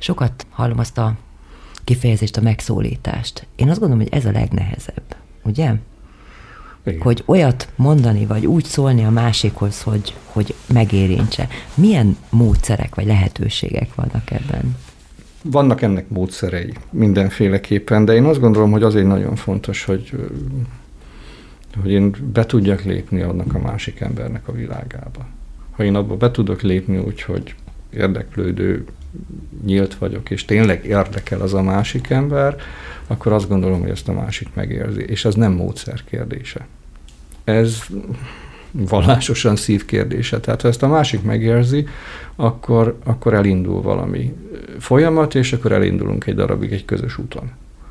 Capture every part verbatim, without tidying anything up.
Sokat hallom azt a kifejezést, a megszólítást. Én azt gondolom, hogy ez a legnehezebb, ugye? Igen. Hogy olyat mondani, vagy úgy szólni a másikhoz, hogy, hogy megérintse. Milyen módszerek, vagy lehetőségek vannak ebben? Vannak ennek módszerei mindenféleképpen, de én azt gondolom, hogy azért nagyon fontos, hogy, hogy én be tudjak lépni annak a másik embernek a világába. Ha én abba be tudok lépni úgy, hogy érdeklődő, nyílt vagyok, és tényleg érdekel az a másik ember, akkor azt gondolom, hogy ezt a másik megérzi. És ez nem módszer kérdése. Ez vallásosan szív kérdése. Tehát ha ezt a másik megérzi, akkor, akkor elindul valami folyamat, és akkor elindulunk egy darabig egy közös úton.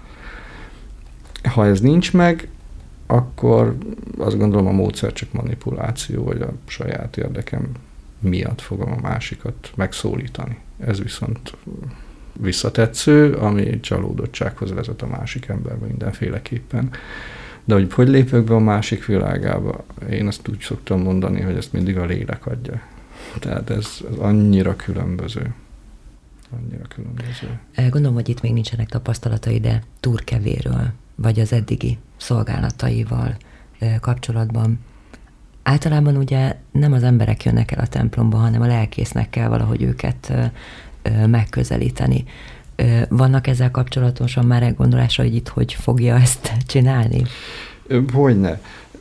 Ha ez nincs meg, akkor azt gondolom, a módszer csak manipuláció, vagy a saját érdekem miatt fogom a másikat megszólítani. Ez viszont visszatetsző, ami csalódottsághoz vezet a másik emberben mindenféleképpen. De hogy hogy lépök be a másik világába, én azt úgy szoktam mondani, hogy ezt mindig a lélek adja. Tehát ez, ez annyira különböző. Annyira különböző. Gondolom, hogy itt még nincsenek tapasztalatai, de Turkevéről, vagy az eddigi szolgálataival kapcsolatban. Általában ugye nem az emberek jönnek el a templomba, hanem a lelkésznek kell valahogy őket megközelíteni. Vannak ezzel kapcsolatosan már elgondolása, hogy itt hogy fogja ezt csinálni? Hogyne.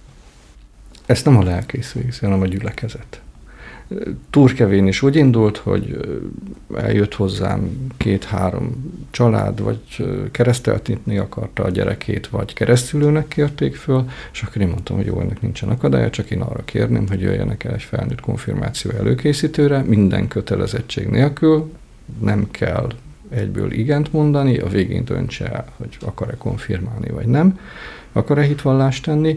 Ezt nem a lelkész végzi, hanem a gyülekezet. Turkevén is úgy indult, hogy eljött hozzám két-három család, vagy kereszteltetni akarta a gyerekét, vagy keresztülőnek kérték föl, és akkor én mondtam, hogy jó, ennek nincsen akadálya, csak én arra kérném, hogy jöjjenek el egy felnőtt konfirmáció előkészítőre, minden kötelezettség nélkül, nem kell egyből igent mondani, a végén döntse el, hogy akar-e konfirmálni, vagy nem, akar-e hitvallást tenni,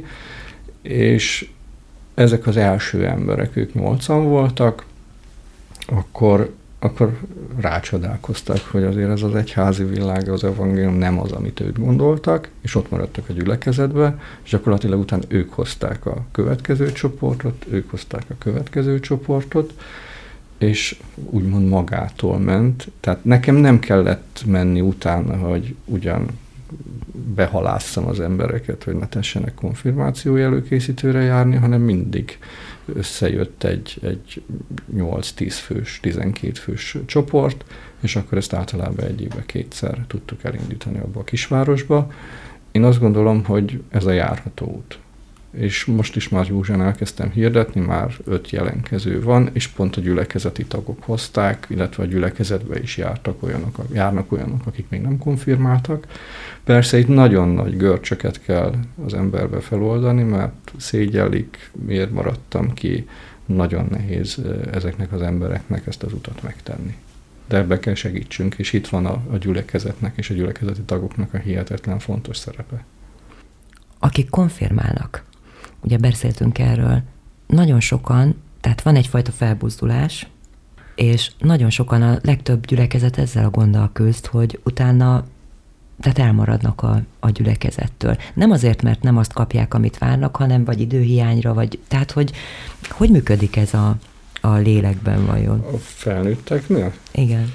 és ezek az első emberek, ők nyolcan voltak, akkor, akkor rácsodálkoztak, hogy azért ez az egyházi világ, az evangélium nem az, amit ők gondoltak, és ott maradtak a gyülekezetbe, és gyakorlatilag utána ők hozták a következő csoportot, ők hozták a következő csoportot, és úgymond magától ment. Tehát nekem nem kellett menni utána, hogy ugyan behalásszam az embereket, hogy ne tessenek konfirmációi előkészítőre járni, hanem mindig összejött egy, egy nyolc-tíz fős, tizenkét fős csoport, és akkor ezt általában egy évben kétszer tudtuk elindítani abba a kisvárosba. Én azt gondolom, hogy ez a járható út. És most is már Józsán elkezdtem hirdetni, már öt jelentkező van, és pont a gyülekezeti tagok hozták, illetve a gyülekezetbe is jártak olyanok, járnak olyanok, akik még nem konfirmáltak. Persze itt nagyon nagy görcsöket kell az emberbe feloldani, mert szégyellik, miért maradtam ki, nagyon nehéz ezeknek az embereknek ezt az utat megtenni. De ebbe kell segítsünk, és itt van a, a gyülekezetnek és a gyülekezeti tagoknak a hihetetlen fontos szerepe. Akik konfirmálnak, ugye beszéltünk erről, nagyon sokan, tehát van egyfajta felbuzdulás, és nagyon sokan, a legtöbb gyülekezet ezzel a gonddal küzd, hogy utána tehát elmaradnak a, a gyülekezettől. Nem azért, mert nem azt kapják, amit várnak, hanem vagy időhiányra, vagy tehát, hogy hogy működik ez a, a lélekben vajon? A felnőtteknél? Igen.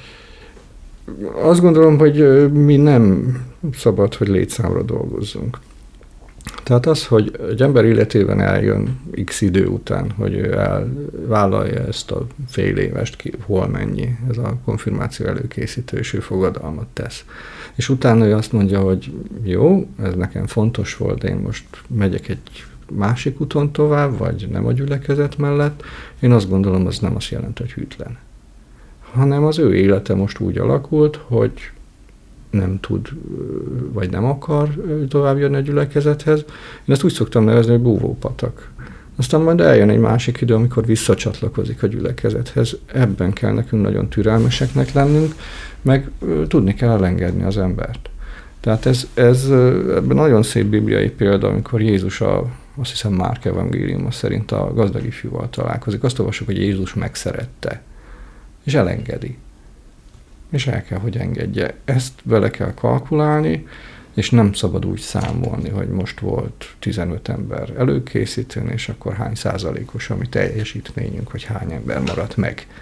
Azt gondolom, hogy mi nem szabad, hogy létszámra dolgozzunk. Tehát az, hogy egy ember életében eljön x idő után, hogy ő elvállalja ezt a fél évest, ki, hol mennyi, ez a konfirmáció előkészítő, és ő fogadalmat tesz. És utána ő azt mondja, hogy jó, ez nekem fontos volt, de én most megyek egy másik úton tovább, vagy nem a gyülekezet mellett. Én azt gondolom, az nem azt jelent, hogy hűtlen. Hanem az ő élete most úgy alakult, hogy nem tud, vagy nem akar tovább jönni a gyülekezethez. Én ezt úgy szoktam nevezni, hogy búvópatak. Aztán majd eljön egy másik idő, amikor visszacsatlakozik a gyülekezethez. Ebben kell nekünk nagyon türelmeseknek lennünk, meg tudni kell elengedni az embert. Tehát ez, ez ebben nagyon szép bibliai példa, amikor Jézus, a, azt hiszem Márk evangéliuma szerint a gazdag ifjúval találkozik. Azt olvasjuk, hogy Jézus megszerette, és elengedi. És el kell, hogy engedje. Ezt bele kell kalkulálni, és nem szabad úgy számolni, hogy most volt tizenöt ember előkészítőn, és akkor hány százalékos a mi teljesítményünk, hogy hány ember maradt meg.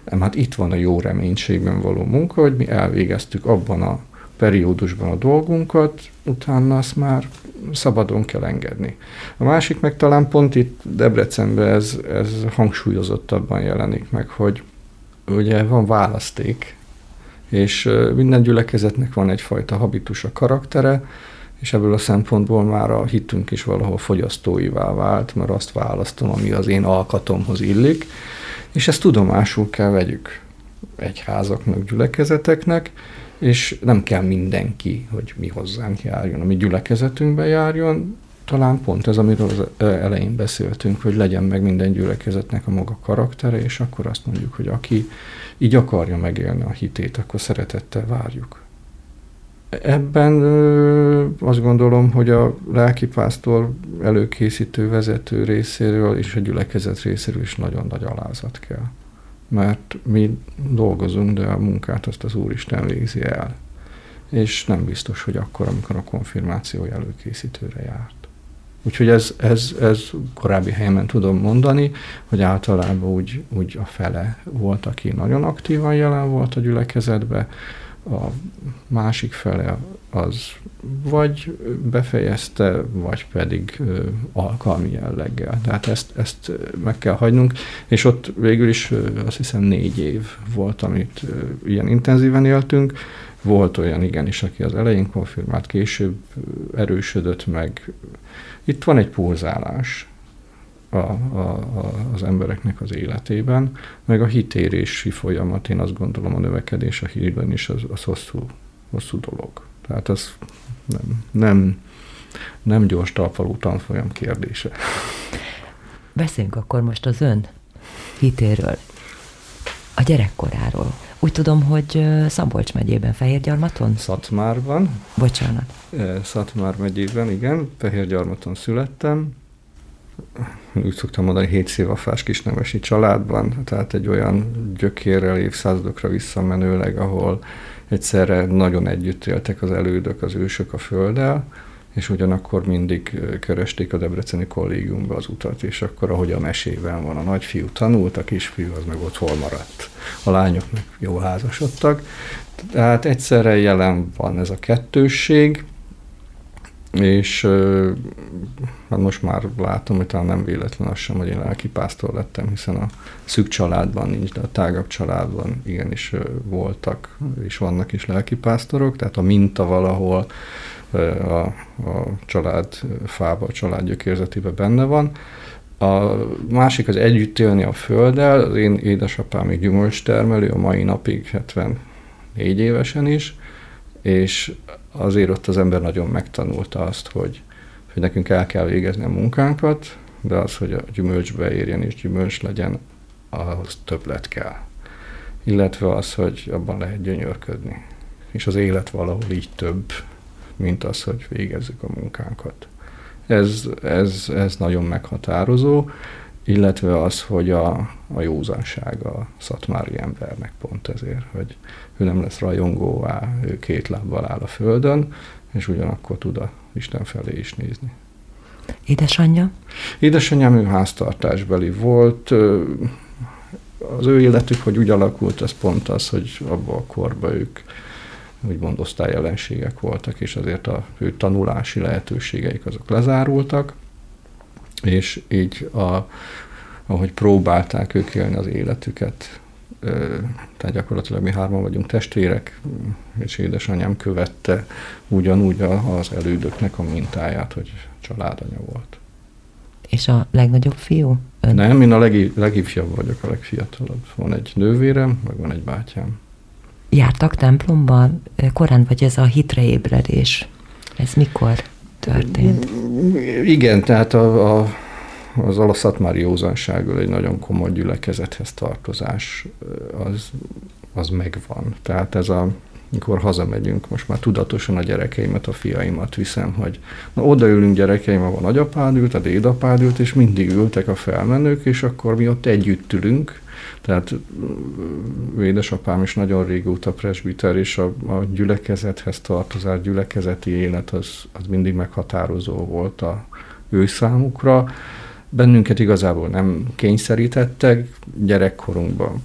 Nem, hát itt van a jó reménységben való munka, hogy mi elvégeztük abban a periódusban a dolgunkat, utána azt már szabadon kell engedni. A másik meg talán pont itt Debrecenben ez, ez hangsúlyozottabban jelenik meg, hogy ugye van választék, és minden gyülekezetnek van egyfajta habitusa, karaktere, és ebből a szempontból már a hitünk is valahol fogyasztóivá vált, mert azt választom, ami az én alkatomhoz illik, és ezt tudomásul kell vegyük egyházaknak, gyülekezeteknek, és nem kell mindenki, hogy mi hozzánk járjon, a mi gyülekezetünkbe járjon. Talán pont ez, amiről az elején beszéltünk, hogy legyen meg minden gyülekezetnek a maga karaktere, és akkor azt mondjuk, hogy aki így akarja megélni a hitét, akkor szeretettel várjuk. Ebben ö, azt gondolom, hogy a lelkipásztor előkészítő vezető részéről és a gyülekezet részéről is nagyon nagy alázat kell. Mert mi dolgozunk, de a munkát azt az Úristen végzi el. És nem biztos, hogy akkor, amikor a konfirmáció előkészítőre járt. Úgyhogy ez, ez, ez korábbi helyemen tudom mondani, hogy általában úgy, úgy a fele volt, aki nagyon aktívan jelen volt a gyülekezetben, a másik fele az vagy befejezte, vagy pedig ö, alkalmi jelleggel. Tehát ezt, ezt meg kell hagynunk, és ott végül is ö, azt hiszem négy év volt, amit ö, ilyen intenzíven éltünk. Volt olyan igenis, aki az elején konfirmált, később erősödött meg. Itt van egy pulzálás a, a, a, az embereknek az életében, meg a hitérési folyamat, én azt gondolom, a növekedés a hírben is az, az hosszú, hosszú dolog. Tehát az nem, nem, nem gyors talpaló tanfolyam kérdése. Beszéljünk akkor most az ön hitéről, a gyerekkoráról. Úgy tudom, hogy Szabolcs megyében, Fehérgyarmaton? Szatmárban. Bocsánat. Szatmár megyében, igen. Fehérgyarmaton születtem. Úgy szoktam mondani, hétszilvafás kisnemesi családban, tehát egy olyan gyökérrel évszázadokra visszamenőleg, ahol egyszerre nagyon együtt éltek az elődök, az ősök a földdel, és ugyanakkor mindig keresték a debreceni kollégiumba az utat, és akkor, ahogy a mesében van, a nagyfiú tanult, a kisfiú az meg ott hol maradt. A lányok meg jól házasodtak. Tehát egyszerre jelen van ez a kettősség, és hát most már látom, hogy talán nem véletlen az sem, hogy én lelkipásztor lettem, hiszen a szűk családban nincs, de a tágabb családban igenis voltak, és vannak is lelkipásztorok, tehát a minta valahol a, a család fába, a család gyökérzetében benne van. A másik az együtt élni a földdel, az én édesapám még gyümölcstermelő, a mai napig hetvennégy évesen is, és azért ott az ember nagyon megtanulta azt, hogy, hogy nekünk el kell végezni a munkánkat, de az, hogy a gyümölcsbe érjen és gyümölcs legyen, ahhoz többlet kell. Illetve az, hogy abban lehet gyönyörködni. És az élet valahol így több, mint az, hogy végezzük a munkánkat. Ez, ez, ez nagyon meghatározó, illetve az, hogy a, a józanság a szatmári embernek pont ezért, hogy ő nem lesz rajongóvá, ő két lábbal áll a földön, és ugyanakkor tud a Isten felé is nézni. Édesanyja? Édesanyám ő háztartásbeli volt. Az ő életük, hogy úgy alakult, az pont az, hogy abban a korban ők úgymond osztályellenségek voltak, és azért a ő tanulási lehetőségeik azok lezárultak, és így a, ahogy próbálták ők élni az életüket, tehát gyakorlatilag mi hárman vagyunk testvérek, és édesanyám követte ugyanúgy az elődöknek a mintáját, hogy családanya volt. És a legnagyobb fiú? Ön? Nem, én a legi, legifjabb vagyok, a legfiatalabb. Van egy nővérem, meg van egy bátyám. Jártak templomba korán, vagy ez a hitre ébredés? Ez mikor történt? Igen, tehát a, a, az alaszatmári józansággal egy nagyon komoly gyülekezethez tartozás az, az megvan. Tehát ez a, mikor hazamegyünk, most már tudatosan a gyerekeimet, a fiaimat viszem, hogy na odaülünk gyerekeim, ahol nagyapád ült, a dédapád ült, és mindig ültek a felmenők, és akkor mi ott együtt ülünk. Tehát édesapám is nagyon régóta presbiter, és a, a gyülekezethez tartozás, gyülekezeti élet az, az mindig meghatározó volt a ő számukra. Bennünket igazából nem kényszerítettek, gyerekkorunkban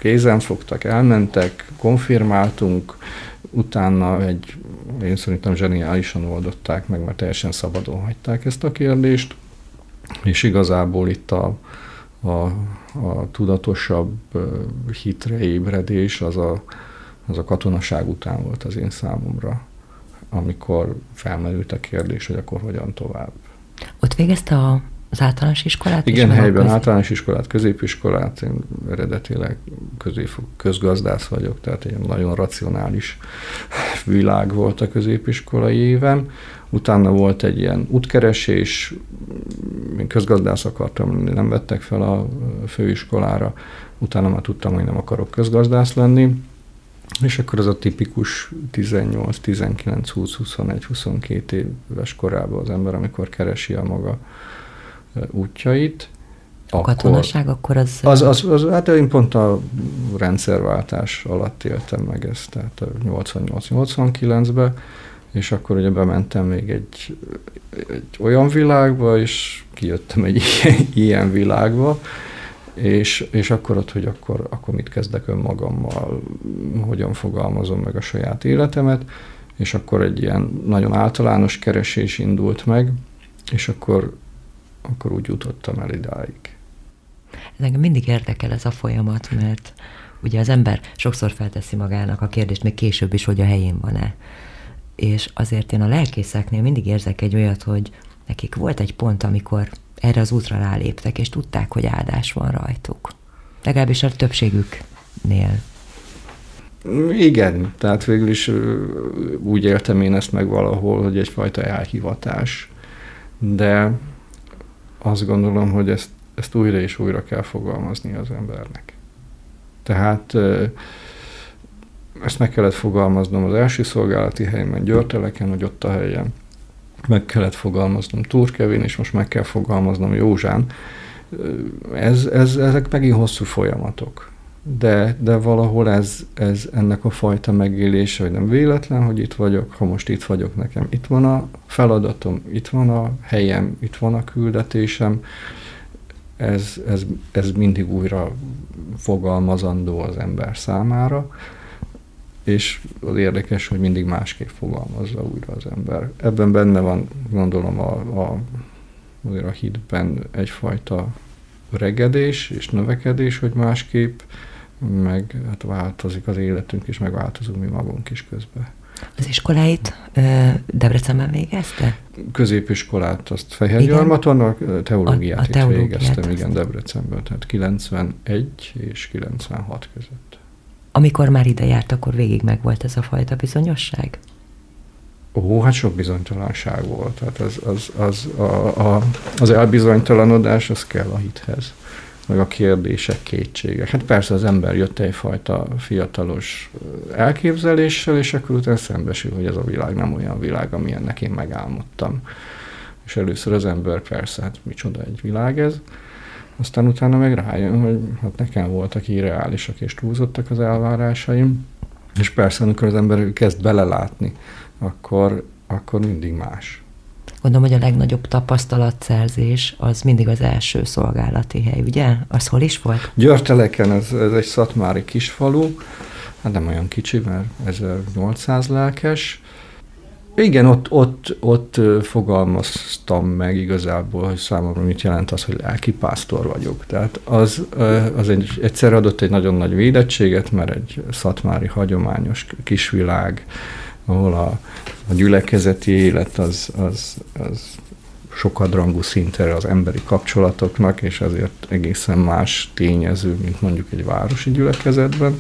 kézen fogtak, elmentek, konfirmáltunk, utána egy, én szerintem zseniálisan oldották meg, mert teljesen szabadon hagyták ezt a kérdést, és igazából itt a, a, a tudatosabb hitre ébredés az a, az a katonaság után volt az én számomra, amikor felmerült a kérdés, hogy akkor hogyan tovább. Ott végezte a az általános iskolát? Igen, helyben általános iskolát, középiskolát, én eredetileg középfok, közgazdász vagyok, tehát egy nagyon racionális világ volt a középiskolai évem. Utána volt egy ilyen útkeresés, én közgazdász akartam, nem vettek fel a főiskolára, utána már tudtam, hogy nem akarok közgazdász lenni, és akkor az a tipikus tizennyolc, tizenkilenc, húsz, huszonegy, huszonkét éves korában az ember, amikor keresi a maga útjait. A akkor, katonaság akkor az... Az, az, az... Hát én pont a rendszerváltás alatt éltem meg ezt, tehát a nyolcvannyolc nyolcvankilencben, és akkor ugye bementem még egy, egy olyan világba, és kijöttem egy ilyen, ilyen világba, és, és akkor ott, hogy akkor, akkor mit kezdek önmagammal, hogyan fogalmazom meg a saját életemet, és akkor egy ilyen nagyon általános keresés indult meg, és akkor akkor úgy jutottam el idáig. Ez engem mindig érdekel ez a folyamat, mert ugye az ember sokszor felteszi magának a kérdést, még később is, hogy a helyén van-e. És azért én a lelkészeknél mindig érzek egy olyat, hogy nekik volt egy pont, amikor erre az útra ráléptek, és tudták, hogy áldás van rajtuk. Legalábbis a többségüknél. Igen, tehát végül is úgy éltem én ezt meg valahol, hogy egyfajta elhivatás, de azt gondolom, hogy ezt, ezt újra és újra kell fogalmazni az embernek. Tehát ezt meg kellett fogalmaznom az első szolgálati helyemen, Györteleken, hogy ott a helyen. Meg kellett fogalmaznom Turkevén, és most meg kell fogalmaznom Józsán. Ez, ez, ezek megint hosszú folyamatok. De, de valahol ez, ez ennek a fajta megélése, hogy nem véletlen, hogy itt vagyok, ha most itt vagyok, nekem itt van a feladatom, itt van a helyem, itt van a küldetésem, ez, ez, ez mindig újra fogalmazandó az ember számára, és az érdekes, hogy mindig másképp fogalmazza újra az ember. Ebben benne van, gondolom, a, a, a hitben egyfajta öregedés és növekedés, hogy másképp, meg hát változik az életünk, és megváltozunk mi magunk is közben. Az iskoláit Debrecenben végezte? Középiskolát azt Fehérgyarmaton, a teológiát a, a teológiát végeztem, azt. Igen, Debrecenben, tehát kilencvenegy és kilencvenhat között. Amikor már ide járt, akkor végig meg volt ez a fajta bizonyosság? Ó, hát sok bizonytalanság volt. Tehát az, az, az, a, a, az elbizonytalanodás, az kell a hithez. Meg a kérdések, kétségek. Hát persze az ember jött egyfajta fiatalos elképzeléssel, és akkor utána szembesül, hogy ez a világ nem olyan világ, amilyennek én megálmodtam. És először az ember persze, hát micsoda egy világ ez. Aztán utána meg rájön, hogy hát nekem voltak irreálisak és túlzottak az elvárásaim. És persze, amikor az ember kezd belelátni, akkor, akkor mindig más. Gondolom, hogy a legnagyobb tapasztalatszerzés az mindig az első szolgálati hely, ugye? Az hol is volt? Györteleken, ez, ez egy szatmári kisfalu, hát nem olyan kicsi, mert ezernyolcszáz lelkes. Igen, ott, ott, ott fogalmaztam meg igazából, hogy számomra mit jelent az, hogy lelkipásztor vagyok. Tehát az, az egy, egyszer adott egy nagyon nagy védettséget, mert egy szatmári hagyományos kisvilág, ahol a, a gyülekezeti élet az, az, az sokadrangú szintre az emberi kapcsolatoknak, és azért egészen más tényező, mint mondjuk egy városi gyülekezetben.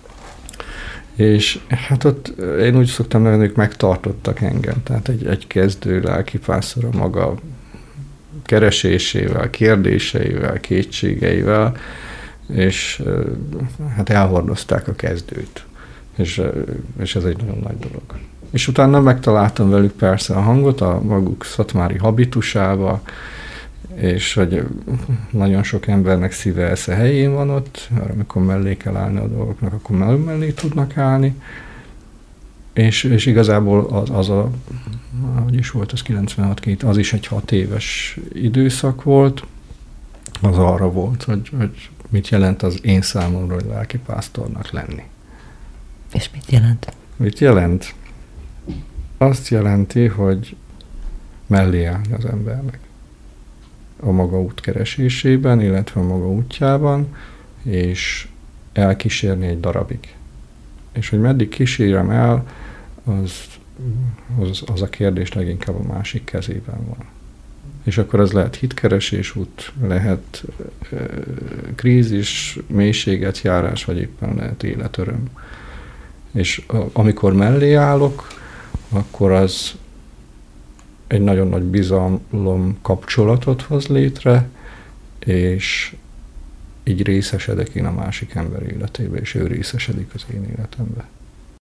És hát ott én úgy szoktam nevezni, hogy megtartottak engem. Tehát egy, egy kezdő lelkipásztor a maga keresésével, kérdéseivel, kétségeivel, és hát elhordozták a kezdőt. És, és ez egy nagyon nagy dolog. És utána megtaláltam velük persze a hangot a maguk szatmári habitusába, és hogy nagyon sok embernek szíve esze helyén van ott, mert amikor mellé kell állni a dolgoknak, akkor mellé, mellé tudnak állni. És, és igazából az, az a, hogy is volt, az kilencvenhat két, az is egy hat éves időszak volt, az arra volt, hogy, hogy mit jelent az én számomra, hogy lelkipásztornak lenni. És mit jelent? Mit jelent? Azt jelenti, hogy mellé állni az embernek a maga útkeresésében, illetve a maga útjában, és elkísérni egy darabig. És hogy meddig kísérem el, az, az, az a kérdés leginkább a másik kezében van. És akkor az lehet hitkeresés út, lehet e, krízis, mélységet járás, vagy éppen lehet életöröm. És a, amikor mellé állok, akkor az egy nagyon nagy bizalom kapcsolatot hoz létre, és így részesedek én a másik ember életébe, és ő részesedik az én életembe.